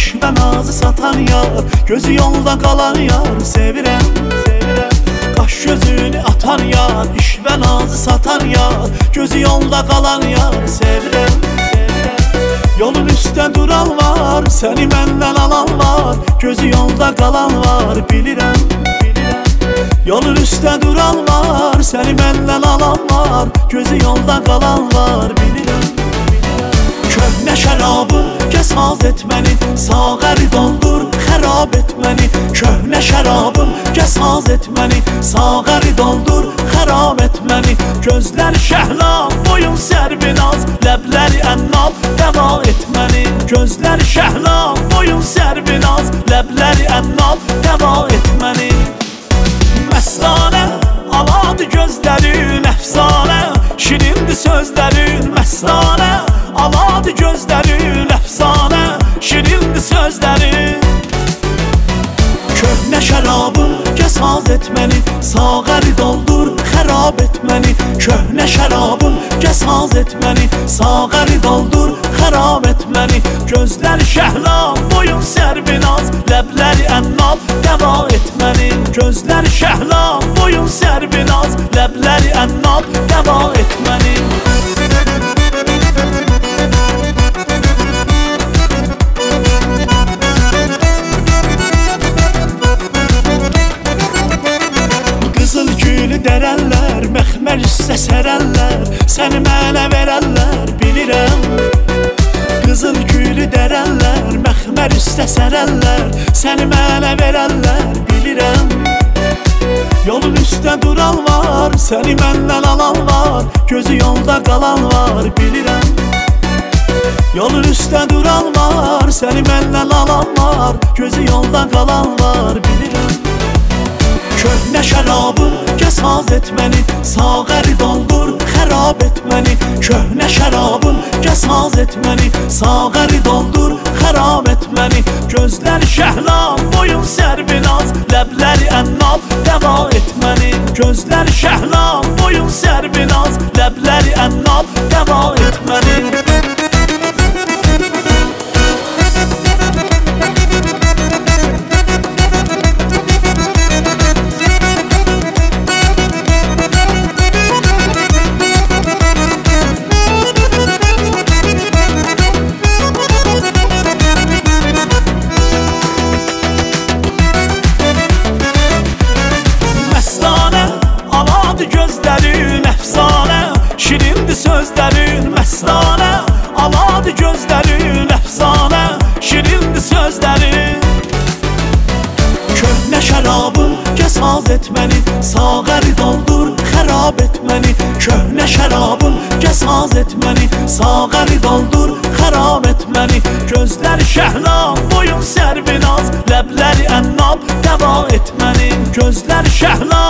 iş və nazı satan yar, gözü yolda qalan yar sevirəm. Qaş gözünü atan yar, iş və nazı satan yar, gözü yolda qalan yar sevirəm. Yolun üstə duran var, səni məndən alan var, gözü yolda qalan var bilirəm. Yolun üstə duran var, səni məndən alan var, gözü yolda qalan var bilirəm. Köhnə şərabım kəs haz et məni, sağəri doldur xərab et məni. Köhnə şərabım kəs haz et məni, sağəri doldur xərab et məni. Gözləri şəhla, boyun sərbinaz, ləbləri ənnab, dəva et məni. Gözləri şəhla, boyun sərbinaz, ləbləri ənnab, dəva et məni. Məstanə, aladı gözlərin əfsanə, şirindir sözlərin məstanə. Aladı gözlərin əfsanə, şirindir sözlərin. Köhnə şərabım kəs haz et məni, sağəri doldur xərab et məni. Köhnə şərabım kəs haz et məni, sağəri doldur xərab et məni. Gözləri şəhla, boyun sərbinaz, ləbləri ənnab, dəva et məni. Gözləri şəhla, boyun sərbinaz, ləbləri ənnab, dəva et məni. Dərəllər, məxmər üstə sərəllər, səni mənə verəllər bilirəm. Qızıl gülü dərəllər, məxmər üstə sərəllər, səni mənə verəllər bilirəm. Yolun üstə duran var, səni məndən alan var, gözü yolda qalan var bilirəm. Yolun üstə duran var, səni məndən alan var, gözü yolda qalan var bilirəm. Köhnə şərabım kəs haz et məni, sağəri doldur xərab et məni. Köhnə şərabım kəs haz et məni, sağəri doldur xərab et məni. Gözləri şəhla, boyun sərbinaz, ləbləri ənnab, dəva et məni. Gözləri şəhla, boyun sərbinaz, ləbləri ənnab, dəva et məni. Gözlərin əfsanə, şirindir sözlərin məstanə. Aladı gözlərin əfsanə, şirindir sözlərin. Köhnə şərabım kəs haz et məni, sağəri doldur xərab et məni. Köhnə şərabım kəs haz et məni, sağəri doldur xərab et məni. Gözləri şəhla, boyun sərbinaz, ləbləri ənnab, dəva et məni. Gözləri şəhla,